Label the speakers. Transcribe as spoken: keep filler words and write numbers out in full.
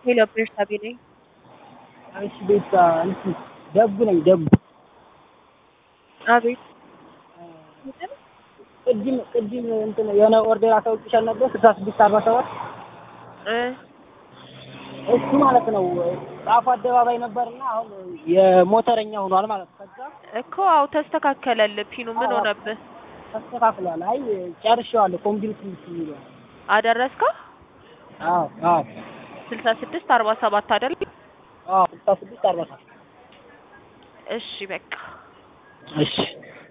Speaker 1: ሄሎ ቤርሳቤ ነኝ።
Speaker 2: እሺ ቤታ እንትን ደቡ ነኝ ደቡ።
Speaker 1: አቤት
Speaker 2: ቅድም ቅድም እንትን የሆነ ኦርደር አሳውቅሻል ነበር ስልሳ ስድስት አርባ ሰባት
Speaker 1: እ
Speaker 2: እሱ ማለት ነው ጣፉ አደባባይ ነበርና አሁን የሞተረኛ ሆኗል ማለት ነው። ከዛ
Speaker 1: እኮ አው ተስተካከለልህ። ፒኑ ምን ሆነብህ?
Speaker 2: ተስተካክሏል። አይ ጨርሼዋለሁ። ኮምፕሊት ነው
Speaker 1: አደረስከው?
Speaker 2: አዎ አዎ
Speaker 1: ስልሳ ስድስት አርባ ሰባት አይደል?
Speaker 2: አዎ ስልሳ ስድስት አርባ ሰባት
Speaker 1: እሺ በቃ
Speaker 2: እሺ